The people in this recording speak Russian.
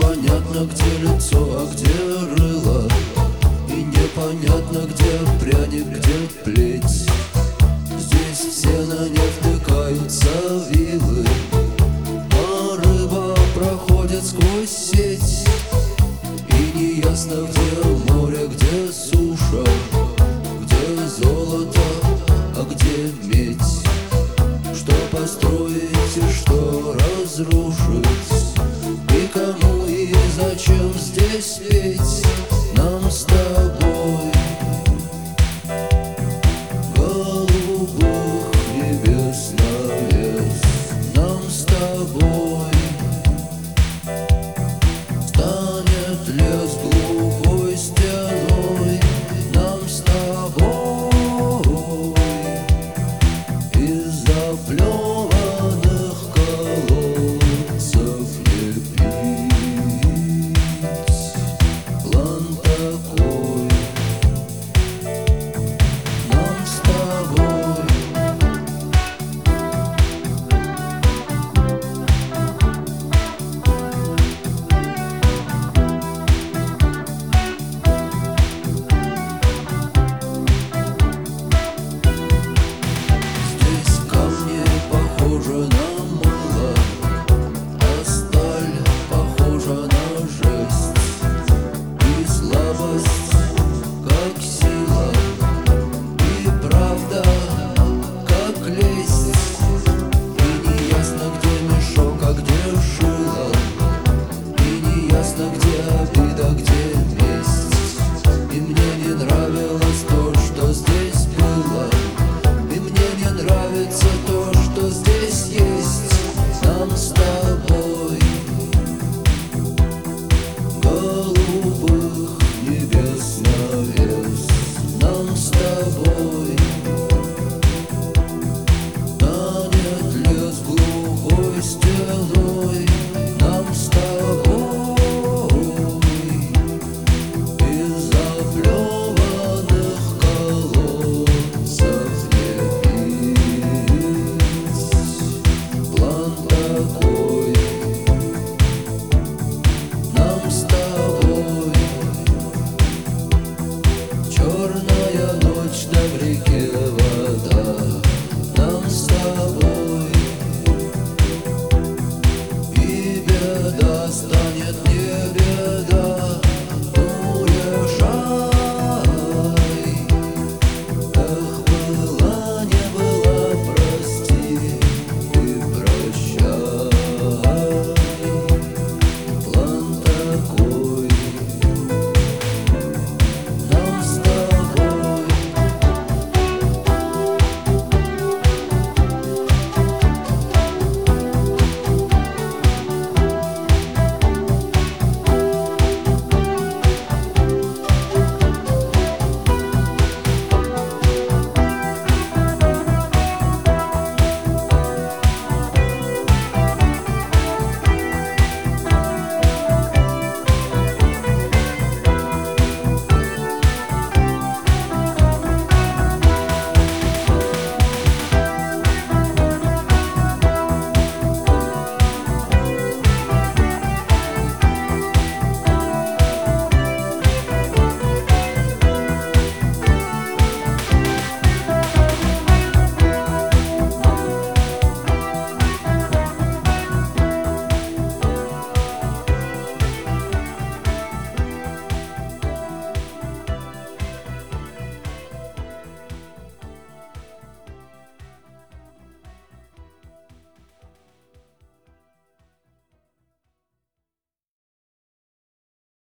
непонятно, где лицо, а где рыло, и непонятно, где пряник, где плеть. Здесь все на нефть втыкаются вилы, а рыба проходит сквозь сеть. И неясно, где море, где суша, где золото, а где медь. Что построить и что разрушить, и кому и зачем здесь петь нам с тобой? Голубых небес навес нам с тобой. Станет лес глухой стеной нам с тобой. Из заплеванных колодцев не пить. План такой нам с тобой. Здесь камни похожи на мыло, а сталь похожа на жесть. И слабость, как сила, и правда, как лесть. И неясно, где мешок, а где шило, и неясно, где обида, где месть. И мне не нравилось то, что здесь было, и мне не нравится то, что здесь есть нам с тобой. Голубых небес навес нам с тобой. Станет лес глухой стеной